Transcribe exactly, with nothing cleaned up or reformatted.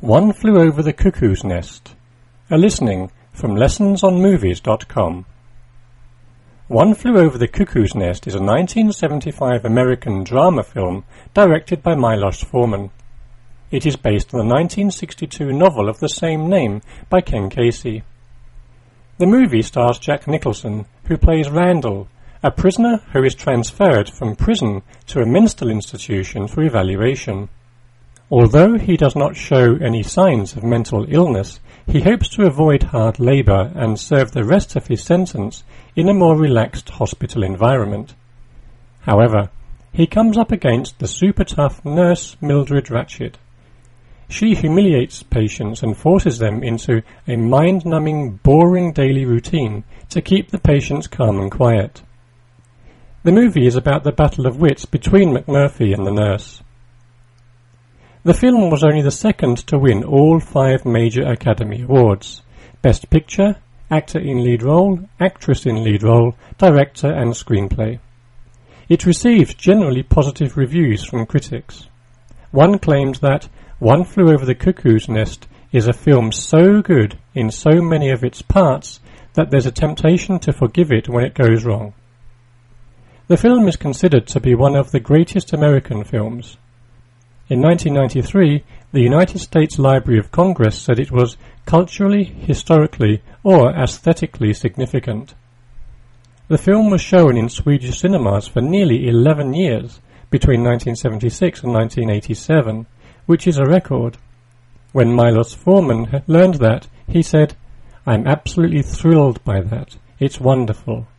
One Flew Over the Cuckoo's Nest. A listening from lessons on movies dot com. One Flew Over the Cuckoo's Nest is a nineteen seventy-five American drama film directed by Milos Forman. It is based on the nineteen sixty-two novel of the same name by Ken Casey. The movie stars Jack Nicholson, who plays Randall, a prisoner who is transferred from prison to a mental institution for evaluation. Although he does not show any signs of mental illness, he hopes to avoid hard labour and serve the rest of his sentence in a more relaxed hospital environment. However, he comes up against the super-tough nurse Mildred Ratched. She humiliates patients and forces them into a mind-numbing, boring daily routine to keep the patients calm and quiet. The movie is about the battle of wits between McMurphy and the nurse. The film was only the second to win all five major Academy Awards: Best Picture, Actor in Lead Role, Actress in Lead Role, Director and Screenplay. It received generally positive reviews from critics. One claimed that One Flew Over the Cuckoo's Nest is a film so good in so many of its parts that there's a temptation to forgive it when it goes wrong. The film is considered to be one of the greatest American films. In nineteen ninety-three, the United States Library of Congress said it was culturally, historically, or aesthetically significant. The film was shown in Swedish cinemas for nearly eleven years, between nineteen seventy-six and nineteen eighty-seven, which is a record. When Milos Forman learned that, he said, "I'm absolutely thrilled by that. It's wonderful."